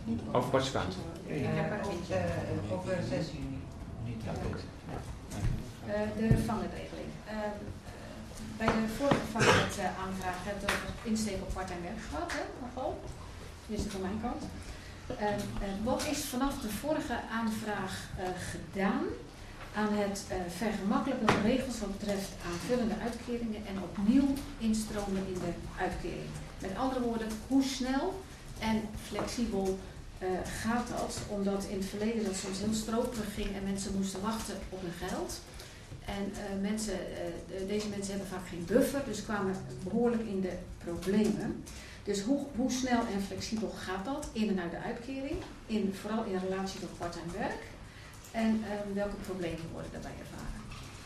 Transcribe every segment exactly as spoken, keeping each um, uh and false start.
Over participatie. Ik heb er niet uh, op zes juni. Niet ja, goed. Uh, de vangenregeling. Uh, bij de vorige vangenaanvraag hebben we over insteek op part-time werk gehad, hè, nogal. Tenminste van mijn kant. Uh, uh, wat is vanaf de vorige aanvraag uh, gedaan aan het uh, vergemakkelijken van regels wat betreft aanvullende uitkeringen en opnieuw instromen in de uitkering? Met andere woorden, hoe snel en flexibel uh, gaat dat? Omdat in het verleden dat soms heel stroperig ging en mensen moesten wachten op hun geld. En uh, mensen, uh, deze mensen hebben vaak geen buffer, dus kwamen behoorlijk in de problemen. Dus hoe, hoe snel en flexibel gaat dat in en uit de uitkering, in, vooral in relatie tot part-time werk? En uh, welke problemen worden daarbij ervaren?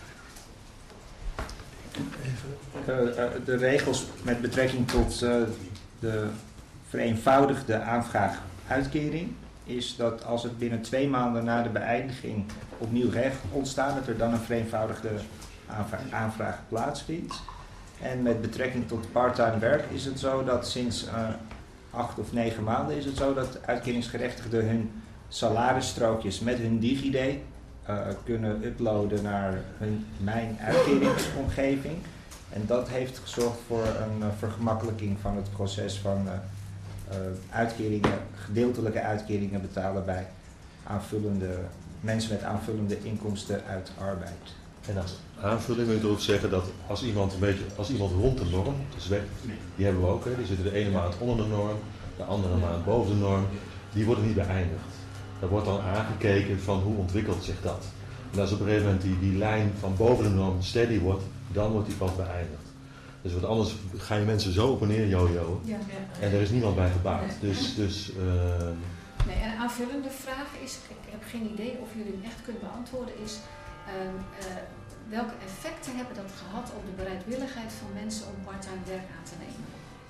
Uh, uh, de regels met betrekking tot uh, de vereenvoudigde aanvraag uitkering is dat als het binnen twee maanden na de beëindiging opnieuw recht ontstaat, dat er dan een vereenvoudigde aanvraag, aanvraag plaatsvindt. En met betrekking tot parttime werk is het zo dat sinds uh, acht of negen maanden is het zo dat uitkeringsgerechtigden hun salarisstrookjes met hun DigiD uh, kunnen uploaden naar hun mijn uitkeringsomgeving. En dat heeft gezorgd voor een uh, vergemakkelijking van het proces van uh, uh, uitkeringen, gedeeltelijke uitkeringen betalen bij aanvullende mensen met aanvullende inkomsten uit arbeid. En als aanvulling wil ik ook zeggen dat als iemand een beetje, als iemand rond de norm zweeft, die hebben we ook, hè, die zitten de ene maand onder de norm, de andere maand boven de norm, die worden niet beëindigd. Er wordt dan aangekeken van hoe ontwikkelt zich dat. En als op een gegeven moment die, die lijn van boven de norm steady wordt, dan wordt die pas beëindigd. Dus wat anders ga je mensen zo op en neer jojoen Ja. en er is niemand bij gebaat. Dus, dus, uh... nee, en een aanvullende vraag is, ik heb geen idee of jullie hem echt kunnen beantwoorden, is uh, uh, welke effecten hebben dat gehad op de bereidwilligheid van mensen om parttime werk aan te nemen?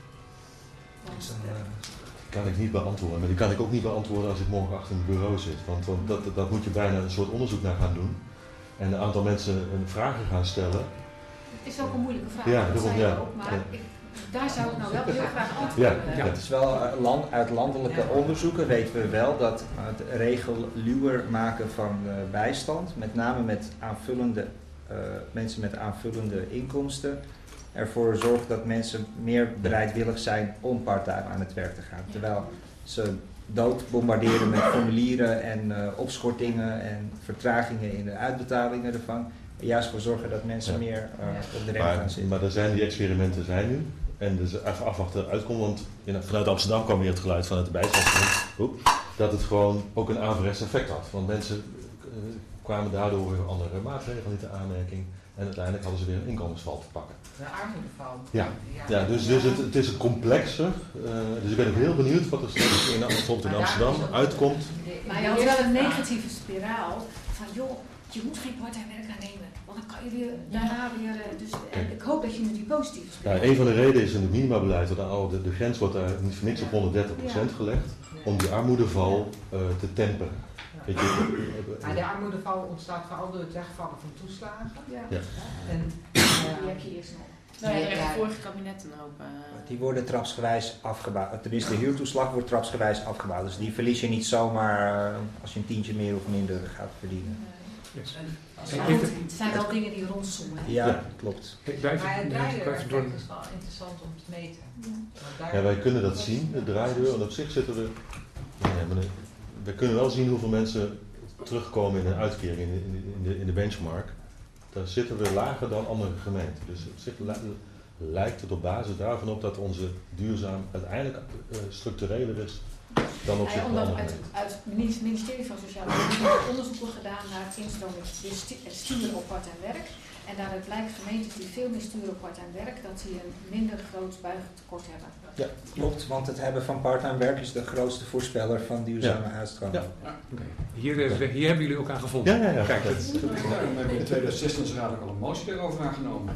Want, uh, Die kan ik niet beantwoorden, maar die kan ik ook niet beantwoorden als ik morgen achter een bureau zit. Want, want dat, dat moet je bijna een soort onderzoek naar gaan doen. En een aantal mensen vragen gaan stellen. Het is ook een moeilijke vraag, ja, dat daarom, zei je ja. ook, maar ja. ik, daar zou ik nou wel heel graag antwoorden. Ja, ja. Het is wel uh, land, uit landelijke onderzoeken weten we wel dat het regeluwer maken van uh, bijstand, met name met aanvullende, uh, mensen met aanvullende inkomsten, ervoor zorgt dat mensen meer bereidwillig zijn om parttime aan het werk te gaan. Terwijl ze dood bombarderen met formulieren en uh, opschortingen en vertragingen in de uitbetalingen ervan. En juist voor zorgen dat mensen ja. meer uh, op de recht gaan zitten. Maar er zijn die experimenten zijn nu. En dus even afwachten uitkomt, want in, vanuit Amsterdam kwam weer het geluid vanuit de bijstandsdienst dat het gewoon ook een averechts effect had. Want mensen uh, kwamen daardoor weer andere maatregelen niet in aanmerking. En uiteindelijk hadden ze weer een inkomensval te pakken. De armoedeval. Ja, ja dus, dus het, het is complexer. Uh, dus ik ben ook heel benieuwd wat er straks in, bijvoorbeeld in Amsterdam uitkomt. Maar je had wel een negatieve spiraal van joh, je moet geen parttime werk aannemen. Want dan kan je weer daarna weer. Dus en ik hoop dat je nu die positieve spiraal. Ja, een van de redenen is in het minimabeleid, dat de, de grens wordt daar niet voor niks op honderddertig procent ja. gelegd. Om die armoedeval uh, te temperen. Weet je, maar de armoedeval ontstaat vooral door het wegvallen van toeslagen. Ja. Ja. En, uh, die heb je eerst nog. Nou ja, er heeft het vorige kabinet een hoop. Uh... Die worden trapsgewijs afgebouwd. Tenminste, de huurtoeslag wordt trapsgewijs afgebouwd. Dus die verlies je niet zomaar uh, als je een tientje meer of minder gaat verdienen. Nee. Yes. Het zijn wel dingen die rondzoomen. Ja, ja, klopt. Maar het draaideureffect is wel interessant om te meten. Ja, ja wij kunnen dat zien, de draaideur. En op zich zitten we... Nee, maar de, we kunnen wel zien hoeveel mensen terugkomen in een uitkering in de, in de, in de benchmark. Daar zitten we lager dan andere gemeenten. Dus op zich lijkt het op basis daarvan op dat onze duurzaam uiteindelijk uh, structureler is dan op zich. Ja, omdat uit, uit het ministerie van Sociale Zaken onderzoeken gedaan naar het instroming sturen op parttime werk. En daaruit blijkt gemeentes die veel meer sturen op parttime werk, dat die een minder groot buigentekort hebben. Ja, klopt, want het hebben van parttime werk is de grootste voorspeller van duurzame ja. uitstroming. Ja. Ja. Okay. Hier, hier hebben jullie ook aan gevonden. Ja, ja, ja. Kijk, dat, dat, ja, we hebben in twintig zestien als raad ook al een motie erover aangenomen.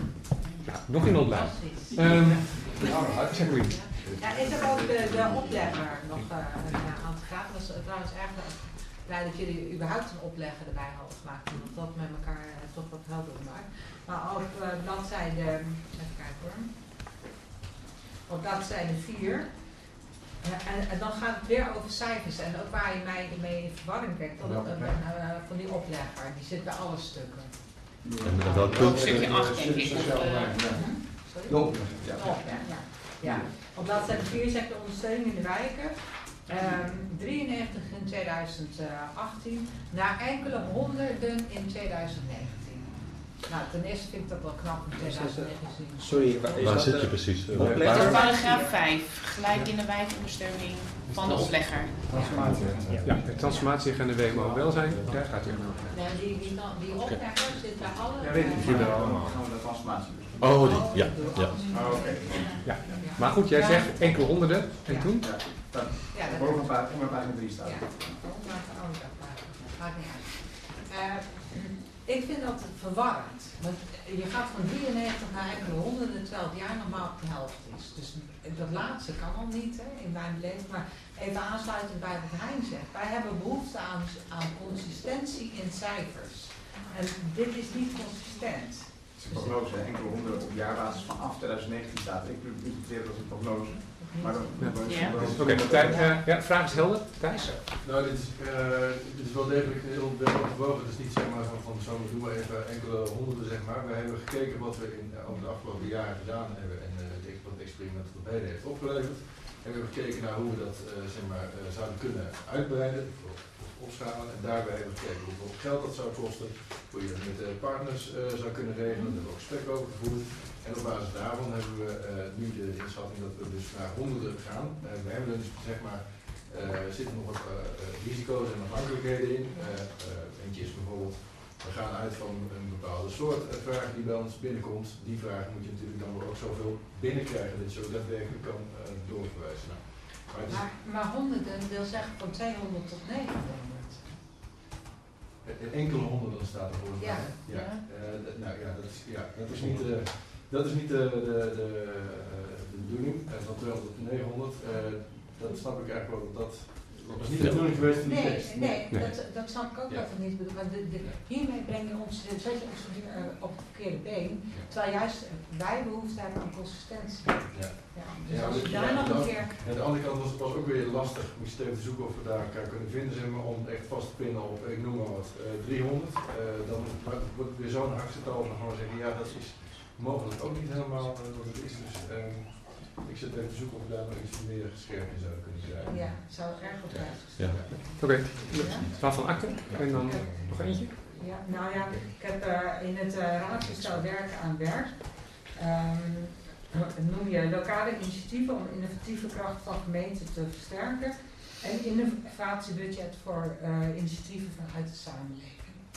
Ja, nog in ontbijt. Um, ja, zeg maar. Ja, is er ook de, de oplegger nog uh, aan te gaan? Dat is trouwens erg blij dat jullie überhaupt een oplegger erbij hadden gemaakt. Want dat met elkaar uh, toch wat helderder maakt. Maar op uh, bladzijde, even kijken hoor. Op bladzijde vier Ja, en, en dan gaat het weer over cijfers. En ook waar je mij mee in verwarring brengt, dat het, uh, uh, van die oplegger, die zit bij alle stukken. En met welk punt? Stukje acht, denk ik. Of, uh, Sorry? Loop. Ja. Ja. Ja. Op bladzijde vier zegt de ondersteuning in de wijken. Um, drieënnegentig in tweeduizend achttien naar enkele honderden in tweeduizend negentien. Nou, ten eerste vind ik dat wel knap in tweeduizend negentien. Sorry, Waar zit je precies? Oplegger? Dat is paragraaf vijf, gelijk in de wijkondersteuning van de oplegger. Transformatie. Ja. Ja, de transformatieagenda W M O welzijn, daar gaat hij over. Nee, die, die, die oplegger zit bij alle... Ja, weet ik niet. Gaan we de transformatie doen? Oh, die, ja. ja. Oh, oké. Ja. Maar goed, jij zegt enkele honderden en Ja. toen? Ja, dat Ja, dat boven op pagina pagina drie staat. Ja, ook maar van oude maakt niet uit. Uh, ik vind dat verwarrend. Want je gaat van drieënnegentig naar enkele honderden, terwijl het jaar normaal op de helft is. Dus dat laatste kan al niet, hè, in mijn beleving. Maar even aansluitend bij wat Hein zegt. Wij hebben behoefte aan, aan consistentie in cijfers. En dit is niet consistent. Het is een prognose, enkele honderden op jaarbasis vanaf tweeduizend negentien staat. Ik interpreteer dat als een prognose. Maar dan, Ja. Oké, okay, uh, ja, vraag is helder. Thijs? Nou, dit is, uh, dit is wel degelijk heel wel overwogen. Het is niet zeg maar van, van zo doen we even enkele honderden zeg maar. We hebben gekeken wat we in, uh, over de afgelopen jaren gedaan hebben en uh, wat het experiment tot op heden heeft opgeleverd. En we hebben gekeken naar hoe we dat uh, zeg maar, uh, zouden kunnen uitbreiden of, of opschalen. En daarbij hebben we gekeken hoeveel geld dat zou kosten, hoe je dat met uh, partners uh, zou kunnen regelen. Daar hebben we ook gesprekken over gevoerd. En op basis daarvan hebben we uh, nu de inschatting dat we dus naar honderden gaan. Uh, we hebben dus zeg maar, uh, zitten nog wat uh, risico's en afhankelijkheden in. Uh, uh, eentje is bijvoorbeeld, we gaan uit van een bepaalde soort uh, vraag die bij ons binnenkomt. Die vraag moet je natuurlijk dan ook zoveel binnenkrijgen dat je zo daadwerkelijk kan uh, doorverwijzen. Nou, maar, is, Maar, maar honderden wil zeggen van tweehonderd tot negenhonderd. enkele honderden staat er volgens mij. Ja. Ja. Uh, dat, nou ja, dat is, ja, dat is niet... Uh, Dat is niet de, de, de, de bedoeling, van tweehonderd tot negenhonderd. Uh, dat snap ik eigenlijk wel. Dat, dat is niet de bedoeling geweest van die Nee, tekst. nee, Nee. Dat, dat snap ik ook Ja. dat het niet bedoeld. Maar de, de, hiermee breng je ons, zet je ons uh, op het verkeerde been. Terwijl juist wij behoefte hebben aan consistentie. Ja. Ja, dus Ja, als dus je daar ja, nog dan- een keer... En aan de andere kant was het was ook weer lastig. Moest je even zoeken of we daar elkaar kunnen vinden, zeg maar, om echt vast te pinnen op, ik noem maar wat, uh, driehonderd. Uh, dan wordt het weer zo'n hakgetal en dan gaan we zeggen, ja, dat is mogelijk ook niet helemaal uh, wat het is. Dus um, ik zit even te zoeken of we daar nog iets meer scherp in zouden kunnen krijgen. Ja, het zou erg op prijs Ja. staan. Oké, okay. Waarvan akte? En dan nog eentje? Ja, nou ja, ik heb uh, in het uh, raadsvoorstel werken aan werk. Um, noem je lokale initiatieven om innovatieve kracht van gemeenten te versterken en innovatiebudget voor uh, initiatieven vanuit de samenleving.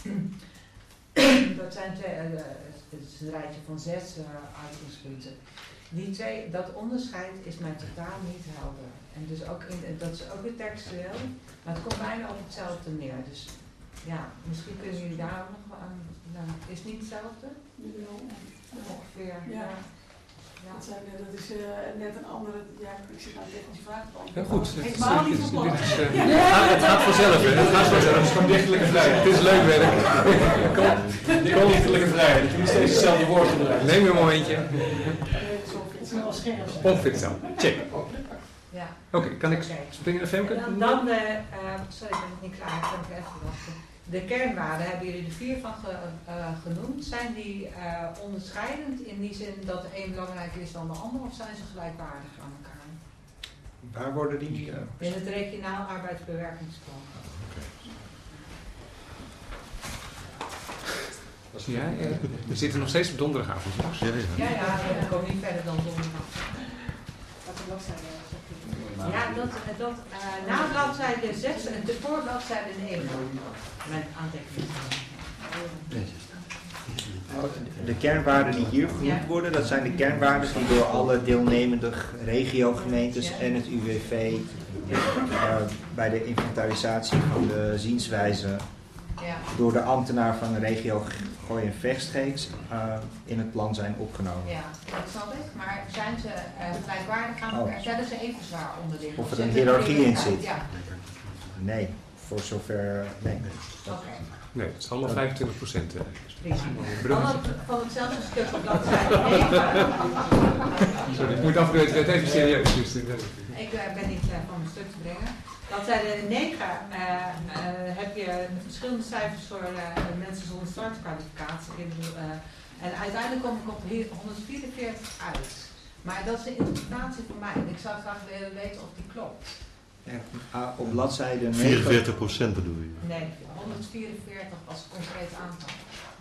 Dat zijn twee, uh, het is een rijtje van zes uh, uitgangspunten. Die twee, dat onderscheid is mij totaal niet helder. En dus ook in, dat is ook weer textueel, maar het komt bijna op hetzelfde neer. Dus ja, misschien kunnen jullie daar ook nog wel aan. Nou, is het niet hetzelfde? Ongeveer. Ja. Ja. Dat, zijn, dat is uh, net een andere, ja, ik zit aan tegen onze vraag te Heel beantwoorden. goed. Ik Het, maal is, niet dit van is, plan. dit is, uh, ja, het gaat vanzelf, hè. Het gaat vanzelf. Het is gewoon dichtelijke vrijheid. Het is leuk werk. Kom, Kom dichtelijke vrijheid. Je moet steeds hetzelfde woord gebruiken. neem je een momentje. Het is wel scherp. Ongeveer hetzelfde. Check. Ja. Oké, okay, kan ik Okay. springen naar Femke? En dan, dan de, uh, sorry, ik ben nog niet klaar, ik kan ik even wachten. De kernwaarden, hebben jullie er vier van ge, uh, genoemd. Zijn die uh, onderscheidend in die zin dat de een belangrijker is dan de ander, of zijn ze gelijkwaardig aan elkaar? Waar worden die? Uh, In het regionaal arbeidsbewerkingsplan. Ja, uh, we zitten nog steeds op donderdagavond. Jongens. Ja, Ja, ja, ik kom niet verder dan donderdag. Wat de bladzijde Ja, dat, dat uh, na bladzijde zes en de voor bladzijde negen. Mijn aantekeningen. De kernwaarden die hier genoemd worden, dat zijn de kernwaarden die door alle deelnemende regiogemeentes en het U W V uh, bij de inventarisatie van de zienswijze Ja. door de ambtenaar van de regio Gooi en Vechtstreeks uh, in het plan zijn opgenomen. Ja, dat snap ik. Maar zijn ze uh, gelijkwaardig aan elkaar? Oh. Zijn ze even zwaar onderling? Of er zit een hiërarchie in uit? zit. Ja. Nee, voor zover... Nee. Oké. Nee, het is allemaal vijfentwintig procent. Prima. Van, het, van hetzelfde stuk op bladzijde negen. Sorry, ik moet af en toe het even serieus. Dus, uh, Ik uh, ben niet uh, van mijn stuk te brengen. Bladzijde negen uh, uh, heb je verschillende cijfers voor uh, mensen zonder startkwalificatie. Uh, en uiteindelijk kom ik op honderdvierenveertig uit. Maar dat is de interpretatie van mij. Ik zou graag willen weten of die klopt. Ja, op bladzijde negen... vierenveertig procent bedoel je? Nee, honderdvierenveertig als concreet aantal.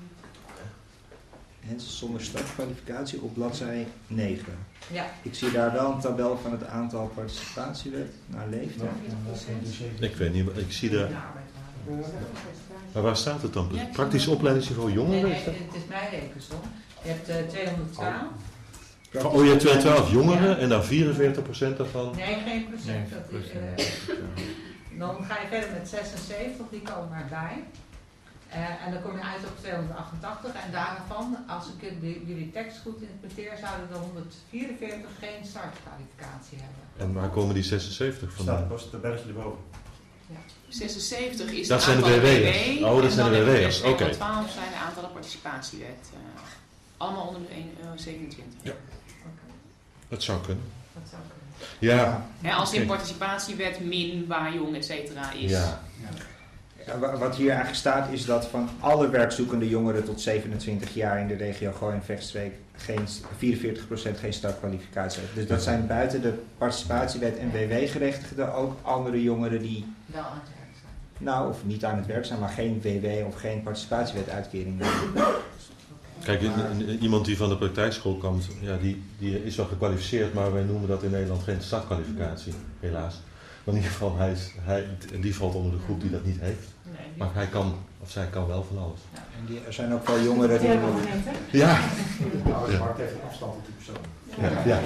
Mensen zonder startkwalificatie op bladzijde negen. Ja. Ik zie daar wel een tabel van het aantal participatiewet naar leeftijd. Ik weet niet, ik zie daar... Maar waar staat het dan? Praktisch opleidingsniveau jongeren? Nee, nee, het is mijn rekensom. Je hebt uh, tweehonderdtwaalf. Oh, je hebt tweehonderdtwaalf jongeren en dan vierenveertig procent daarvan? Nee, geen procent. Dat is, uh, dan ga je verder met zesenzeventig, die komen erbij. Uh, en dan kom je uit op tweehonderdachtentachtig. En daarvan, als ik jullie tekst goed interpreteer, zouden er honderdvierenveertig geen startkwalificatie hebben. En waar komen die zesenzeventig vandaan? Dat is het bergje erboven. Ja. zesenzeventig is dat de zijn de W W'ers. Oh, dat zijn de W W'ers. Oké. tweehonderdtwaalf zijn de aantallen participatiewet. Uh, allemaal onder de één, uh, zevenentwintig. Ja. Dat zou kunnen. Dat zou kunnen. Ja. Ja, als in participatiewet min, waar jong, et cetera is. Ja. Ja, wat hier eigenlijk staat is dat van alle werkzoekende jongeren tot zevenentwintig jaar in de regio Gooi-en-Vechtstreek geen vierenveertig procent geen startkwalificatie heeft. Dus dat zijn buiten de participatiewet en W W-gerechtigden ook andere jongeren die... Wel aan het werk zijn. Nou, of niet aan het werk zijn, maar geen W W of geen participatiewet-uitkering hebben. Kijk, iemand die van de praktijkschool komt, ja, die, die is wel gekwalificeerd, maar wij noemen dat in Nederland geen startkwalificatie, helaas. Maar in ieder geval, hij is, hij, die valt onder de groep die dat niet heeft. Maar hij kan, of zij kan wel van alles. Ja, en die, er zijn ook wel jongeren die... Ja. De arbeidsmarkt heeft een afstand op die persoon. Ja. Ja.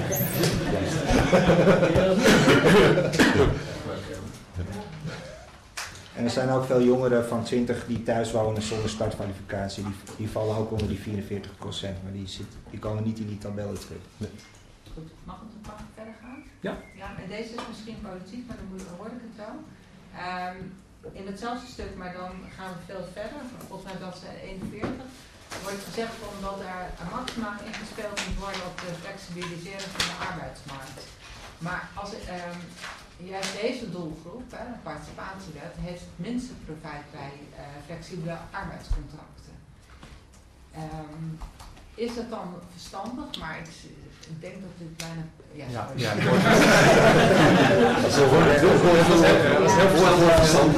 En er zijn ook veel jongeren van twintig die thuis wonen zonder startkwalificatie. Die, die vallen ook onder die vierenveertig procent, maar die, zit, die komen niet in die tabellen terug. Nee. Goed, mag het mag ik verder gaan? Ja. Ja, en deze is misschien politiek, maar dan, moet, dan hoor ik het wel. Um, in hetzelfde stuk, maar dan gaan we veel verder. Volgens mij dat ze eenenveertig. Wordt gezegd omdat er maximaal ingespeeld moet worden op de flexibilisering van de arbeidsmarkt. Maar als um, juist deze doelgroep, hè, de participatiewet, heeft het minste profijt bij uh, flexibele arbeidscontracten. Um, is dat dan verstandig? Maar ik, ik denk dat dit bijna... Ja, ja, sorry. ja, dat is heel verstandig.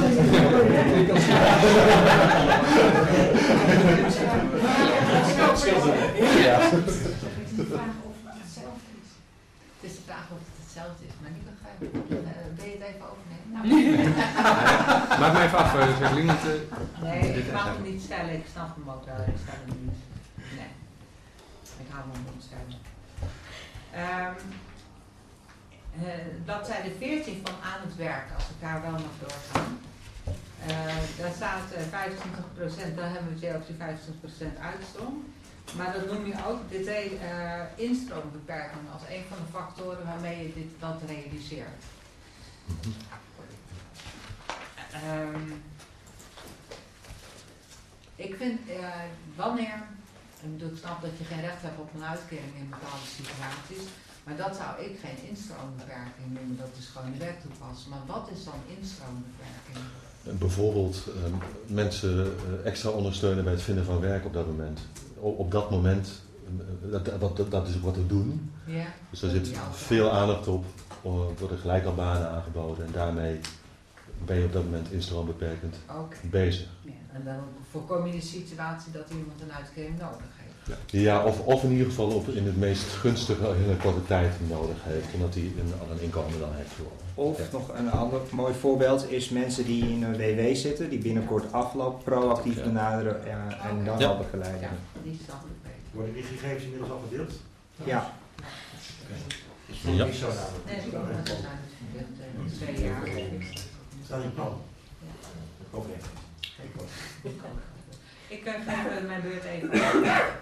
Ja. Het is de vraag of het hetzelfde is, maar niet begrijpen. Wil je het even overnemen? Nou, maak mij even af, Jacqueline. Nee, ik mag hem niet stellen, ik snap hem ook wel, ik stel hem niet. Nee, ik hou hem niet stellen. Um, uh, bladzijde veertien van aan het werk, als ik daar wel mag doorgaan. Uh, daar staat uh, vijfentwintig procent, dan hebben we het weer op die vijfentwintig procent uitstroom. Maar dan noem je ook dit uh, instroombeperking als een van de factoren waarmee je dit, dat realiseert. Um, ik vind, uh, wanneer, ik bedoel, ik snap dat je geen recht hebt op een uitkering in bepaalde situaties, maar dat zou ik geen instroombeperking noemen, dat is gewoon de wet toepassen. Maar wat is dan instroombeperking? Bijvoorbeeld uh, mensen uh, extra ondersteunen bij het vinden van werk op dat moment. O, op dat moment, uh, dat, dat, dat is ook wat we doen. Ja. Dus daar zit veel aandacht op, uh, worden gelijk al banen aangeboden en daarmee ben je op dat moment instroombeperkend okay. bezig. Ja, en dan voorkom je de situatie dat iemand een uitkering nodig heeft. Ja, ja of, of in ieder geval op, in het meest gunstige hele korte tijd nodig heeft, omdat hij een, een inkomen dan heeft. Of ja. nog een ander mooi voorbeeld is mensen die in een W W zitten, die binnenkort afloopt, proactief ja. benaderen ja, en dan ja. al begeleiden. Ja, die snap ik beter. Worden die gegevens inmiddels al gedeeld? Ja. Is dat niet zo namelijk? Nee, die zijn dus verdeeld twee jaar. Staat in plan? Ja. Of nee? Ik uh, geef uh, mijn beurt even.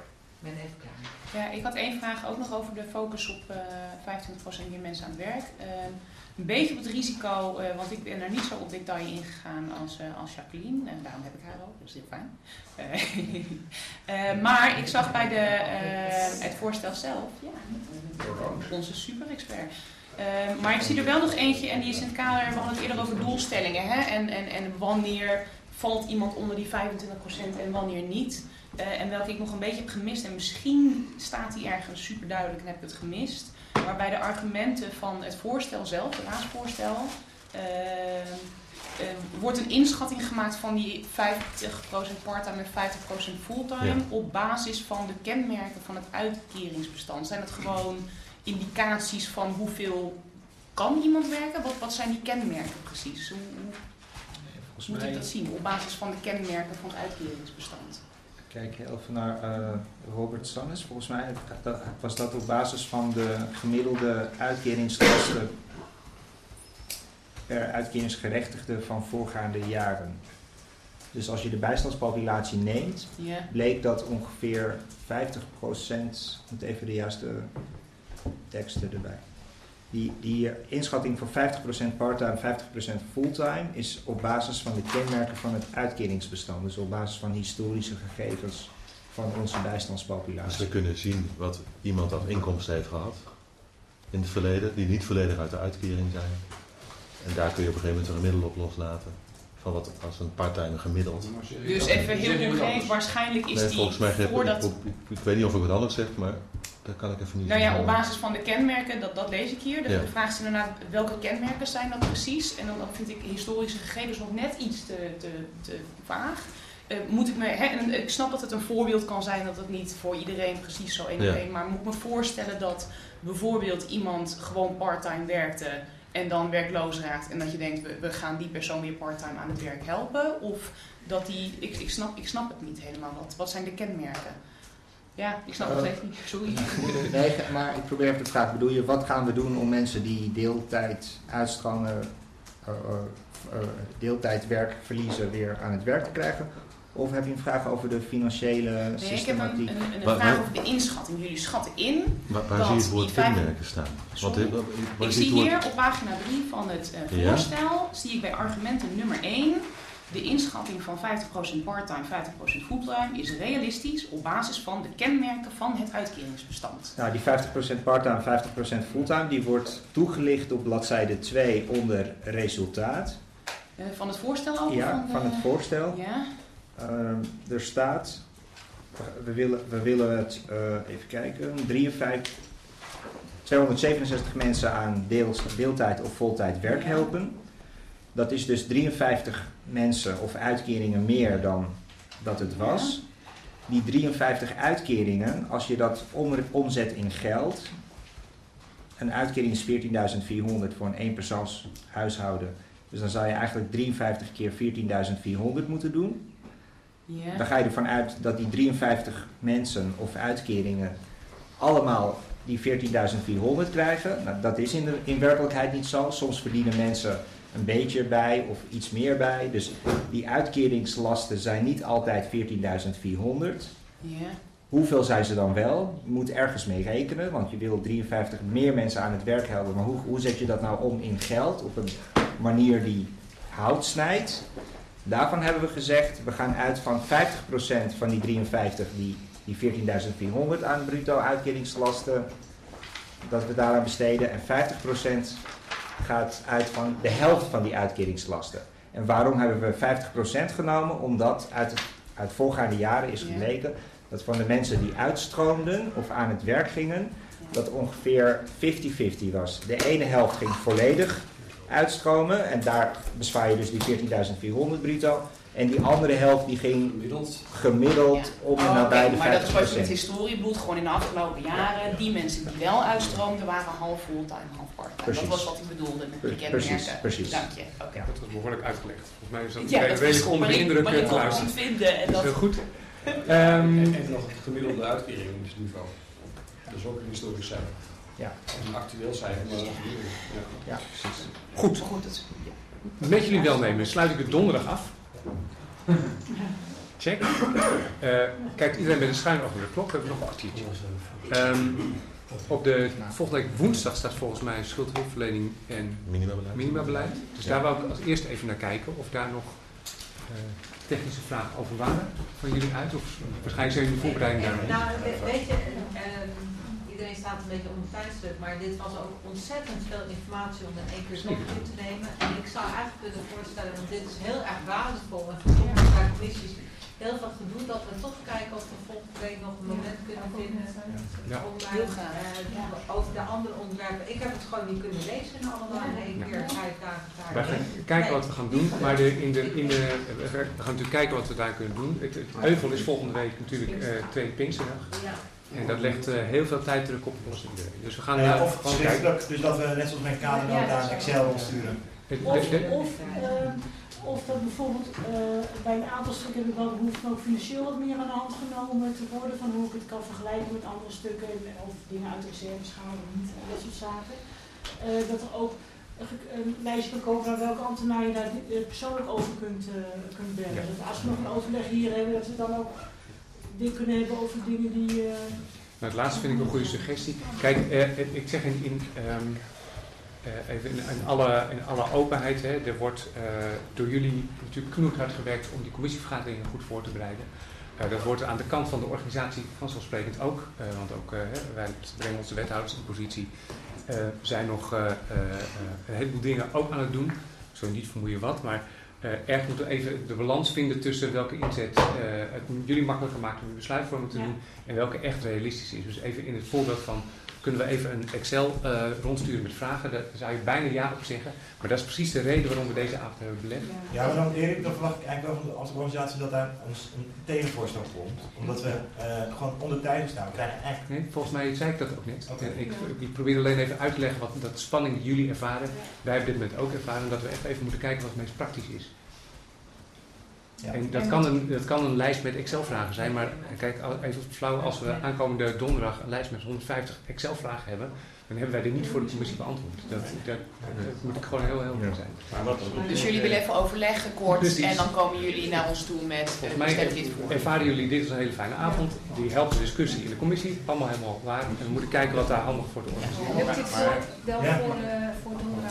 ben even klaar. Ja, ik had één vraag ook nog over de focus op uh, vijfentwintig procent meer mensen aan het werk. Uh, een beetje op het risico, uh, want ik ben er niet zo op detail ingegaan als, uh, als Jacqueline. En daarom heb ik haar ook, dat is heel fijn. Uh, uh, maar ik zag bij de, uh, het voorstel zelf, ja, onze super-expert. Uh, maar ik zie er wel nog eentje en die is in het kader, we hadden het eerder over doelstellingen. Hè? En, en, en wanneer valt iemand onder die vijfentwintig procent en wanneer niet. Uh, en welke ik nog een beetje heb gemist, en misschien staat die ergens super duidelijk en heb ik het gemist. Maar bij de argumenten van het voorstel zelf, het raadsvoorstel, uh, uh, wordt een inschatting gemaakt van die vijftig procent parttime en vijftig procent fulltime ja. op basis van de kenmerken van het uitkeringsbestand. Zijn het gewoon indicaties van hoeveel kan iemand werken? Wat, wat zijn die kenmerken precies? Hoe, hoe moet ik dat zien op basis van de kenmerken van het uitkeringsbestand? Kijk heel even naar uh, Robert Sannes. Volgens mij was dat op basis van de gemiddelde uitkeringslasten per uitkeringsgerechtigde van voorgaande jaren. Dus als je de bijstandspopulatie neemt, yeah. bleek dat ongeveer vijftig procent, ik moet even de juiste teksten erbij. Die, die inschatting van vijftig procent parttime, vijftig procent fulltime is op basis van de kenmerken van het uitkeringsbestand. Dus op basis van historische gegevens van onze bijstandspopulatie. Dus we kunnen zien wat iemand als inkomsten heeft gehad in het verleden, die niet volledig uit de uitkering zijn. En daar kun je op een gegeven moment een gemiddelde op loslaten. Van wat als een parttime gemiddeld. Dus even heel concreet, waarschijnlijk is nee, die volgens mij voordat... Ik, ik, ik weet niet of ik wat anders zeg, maar dat kan ik even niet Nou ja, zeggen. op basis van de kenmerken, dat, dat lees ik hier. De, ja. de vraag is inderdaad, welke kenmerken zijn dat precies? En dan, dan vind ik historische gegevens nog net iets te, te, te vaag. Uh, moet ik me, hè, en ik snap dat het een voorbeeld kan zijn, dat het niet voor iedereen precies zo één op één, maar moet ik me voorstellen dat bijvoorbeeld iemand gewoon parttime werkte en dan werkloos raakt en dat je denkt, we, we gaan die persoon weer parttime aan het werk helpen? Of dat die, ik, ik, snap, ik snap het niet helemaal, wat, wat zijn de kenmerken? Ja, ik snap het uh, even niet, sorry. Nee, maar ik probeer even te vragen, bedoel je, wat gaan we doen om mensen die deeltijd uitstromen, uh, uh, uh, deeltijdwerk verliezen weer aan het werk te krijgen? Of heb je een vraag over de financiële nee, systematiek? Ik heb een, een, een vraag over de inschatting. Jullie schatten in. Waar, waar zie je het woord kenmerken staan? Want, uh, ik zie hier woord... op pagina drie van het uh, voorstel, ja? zie ik bij argumenten nummer één, de inschatting van vijftig procent parttime, vijftig procent fulltime is realistisch op basis van de kenmerken van het uitkeringsbestand. Nou, die vijftig procent parttime, vijftig procent fulltime, die wordt toegelicht op bladzijde twee onder resultaat. Uh, van het voorstel ook? Ja, van, de... van het voorstel. Ja. Uh, er staat, we willen, we willen het, uh, even kijken, drieënvijftig, tweehonderdzevenenzestig mensen aan deels, deeltijd of voltijd werk helpen. Dat is dus drieënvijftig mensen of uitkeringen meer dan dat het was. Die drieënvijftig uitkeringen, als je dat om, omzet in geld, een uitkering is veertienduizend vierhonderd voor een eenpersoonshuishouden. Dus dan zou je eigenlijk drieënvijftig keer veertienduizend vierhonderd moeten doen. Yeah. Dan ga je ervan uit dat die drieënvijftig mensen of uitkeringen allemaal die veertienduizend vierhonderd krijgen. Nou, dat is in, de, in werkelijkheid niet zo. Soms verdienen mensen een beetje bij of iets meer bij. Dus die uitkeringslasten zijn niet altijd veertienduizend vierhonderd. Yeah. Hoeveel zijn ze dan wel? Je moet ergens mee rekenen, want je wil drieënvijftig meer mensen aan het werk helpen. Maar hoe, hoe zet je dat nou om in geld op een manier die hout snijdt? Daarvan hebben we gezegd, we gaan uit van vijftig procent van die drieënvijftig, die, die veertienduizend vierhonderd aan bruto uitkeringslasten, dat we daaraan besteden. En vijftig procent gaat uit van de helft van die uitkeringslasten. En waarom hebben we vijftig procent genomen? Omdat uit, het, uit voorgaande jaren is gebleken dat van de mensen die uitstroomden of aan het werk gingen, dat ongeveer vijftig vijftig was. De ene helft ging volledig uitstromen en daar bezwaar je dus die veertienduizend vierhonderd bruto. En die andere helft die ging gemiddeld, gemiddeld ja. om en nabij oh, okay, de vijftig procent. Maar dat is wat je met historie bedoelt, gewoon in de afgelopen jaren. Die mensen die wel uitstroomden waren half fulltime, half parttime. Dat was wat ik bedoelde met die kenmerken. Precies, precies. Dank je. Okay. Ja, dat was behoorlijk uitgelegd. Volgens mij is dat ja, dat redelijk onder de indruk te luisteren. Vinden en dat is heel goed. Um, en, en nog het gemiddelde uitkeringsniveau. Dat is ook een historisch cijfer. Ja. Een actueel cijfer, maar een gemiddelde. Ja. Ja, precies. Goed. Goed, dat is, ja. Met jullie welnemen sluit ik het donderdag af. check. Uh, kijkt iedereen met een schuin over de klok, we hebben nog een kwartiertje. Um, op de volgende week woensdag staat volgens mij schuldhulpverlening en minimabeleid. minimabeleid. Dus ja. Daar wou ik als eerste even naar kijken of daar nog uh, technische vragen over waren van jullie uit. Of waarschijnlijk zijn jullie voorbereiding daarmee. Nou, weet je, um, iedereen staat een beetje onder tijdsdruk, maar dit was ook ontzettend veel informatie om in één keer zo in te nemen. En ik zou eigenlijk willen voorstellen, want dit is heel erg waardevol en voor sommige commissies heel veel gedoe, dat we toch kijken of we volgende week nog een moment kunnen vinden ja. om uh, over de andere onderwerpen. Ik heb het gewoon niet kunnen lezen allemaal in één keer vijf dagen tijd. We gaan kijken wat we gaan doen, maar de, in de, in de, we gaan natuurlijk kijken wat we daar kunnen doen. Het, het Euvel is volgende week natuurlijk uh, tweede Pinksterdag. Ja. En dat legt uh, heel veel tijddruk op ons iedereen. Dus we gaan uh, uh, of schriftelijk, dus dat we net zoals mijn kadernota ja, een Excel sturen. Of, of, uh, of dat bijvoorbeeld uh, bij een aantal stukken heb ik wel de behoefte ook financieel wat meer aan de hand genomen te worden van hoe ik het kan vergelijken met andere stukken of dingen uit de reserveschaal of niet, dat soort zaken. Uh, dat er ook een lijstje kan komen naar welke ambtenaar je daar persoonlijk over kunt, uh, kunt bellen. Ja. Dat als we nog een overleg hier hebben, dat we dan ook dit kunnen hebben over dingen die... Uh, nou, het laatste vind ik een goede suggestie. Kijk, uh, ik zeg in, in, um, uh, even in, in, alle, in alle openheid, hè, er wordt uh, door jullie natuurlijk knoethard gewerkt om die commissievergaderingen goed voor te bereiden. Uh, dat wordt aan de kant van de organisatie vanzelfsprekend ook, uh, want ook uh, wij brengen onze wethouders in positie, uh, zijn nog uh, uh, uh, een heleboel dingen ook aan het doen. Ik zal niet vermoeien wat, maar Uh, erg moeten we even de balans vinden tussen welke inzet uh, het jullie makkelijker maakt om je besluitvorming te ja. doen en welke echt realistisch is. Dus even in het voorbeeld van, kunnen we even een Excel uh, rondsturen met vragen, daar zou je bijna ja op zeggen. Maar dat is precies de reden waarom we deze avond hebben belegd. Ja, ja, maar dan Erik, dan verwacht ik eigenlijk wel van de organisatie dat daar een, een tegenvoorstel komt. Omdat we uh, gewoon onder tijden staan. We krijgen echt... Nee, volgens mij zei ik dat ook net. Okay. Ik, ik probeer alleen even uit te leggen wat dat spanning die jullie ervaren. Wij hebben dit moment ook ervaren, dat we echt even moeten kijken wat het meest praktisch is. Ja. En dat kan, een, dat kan een lijst met Excel-vragen zijn, maar kijk, even flauw, als we aankomende donderdag een lijst met honderdvijftig Excel-vragen hebben, dan hebben wij dit niet voor de commissie beantwoord. Dat, dat, dat moet ik gewoon heel helder zijn. Ja. Dus jullie willen even overleggen kort Precies. En dan komen jullie naar ons toe met volgens mij dit voor. Ervaren jullie dit als een hele fijne avond. Die helpt de discussie in de commissie, allemaal helemaal klaar. En we moeten kijken wat daar handig voor de organisatie is. Lukt dit voor, wel ja. voor, uh, voor donderdag?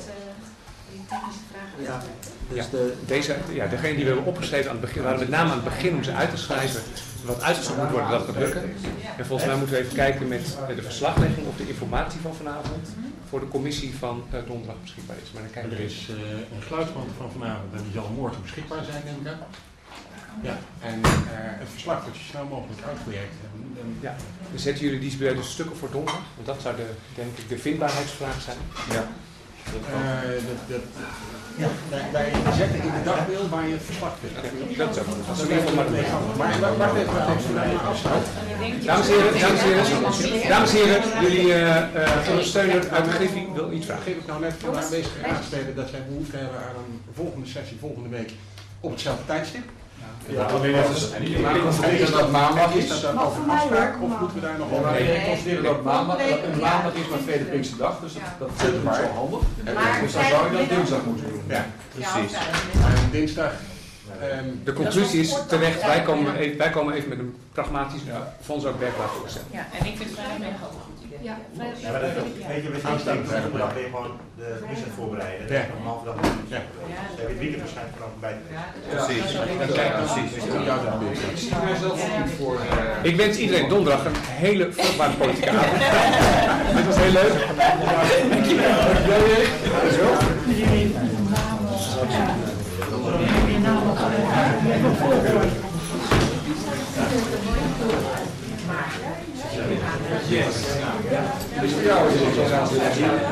Ja, dus ja. De, deze, ja, degene die we hebben opgeschreven aan het begin, waren met name aan het begin om ze uit te schrijven. Wat uitgezocht moet worden, dat gaat lukken. En volgens mij moeten we even kijken met de verslaglegging of de informatie van vanavond voor de commissie van uh, donderdag beschikbaar is. Maar dan kijken we er is uh, een geluidsband van vanavond en die zal morgen beschikbaar zijn, denk ik. Ja, en uh, het verslag dat je snel mogelijk uitgewerkt hebben. Ja, dan zetten jullie die dus stukken voor donderdag, want dat zou de, denk ik, de vindbaarheidsvraag zijn. Ja. Dat uh, dat, dat, ja, daar, daar zetten in de dagbeeld waar je het verslag vindt. Ja, dat is ook goed. Dat is in ieder geval maar Maar wacht even, wacht even. Dames en heren, dames en heren, dames en heren, jullie uh, ondersteuner uit de Griffie wil iets vragen. Geef ik nou net van de aanwezige raadsleden dat zij behoefte hebben aan een volgende sessie volgende week op hetzelfde tijdstip. Ja, alleen even constateren dat maandag is. Is dat dan over afspraak of moeten we daar nog over? Nee, ik constateer dat maandag een maandag is maar tweede Pinksterdag, dus dat is natuurlijk zo handig. Dus dan zou je dat dinsdag moeten doen. Ja, precies. En dinsdag. Um, de conclusie is terecht, wij komen even, wij komen even met een pragmatisch ja. fonds ook werkbaar voorstellen. Ja, en ik vind het vrijdag een goed idee. Ja, vrijdag. Ja, maar dat, weet je, we zijn staan de volgende dag weer gewoon de commissie voorbereiden. Ja. Om half dag. Ja. Dus heb je het weekend waarschijnlijk vanaf bij. Precies. Ik wens iedereen donderdag een hele vruchtbare politieke avond. Dit was heel leuk. Dankjewel. Yes. Dus voor jou is het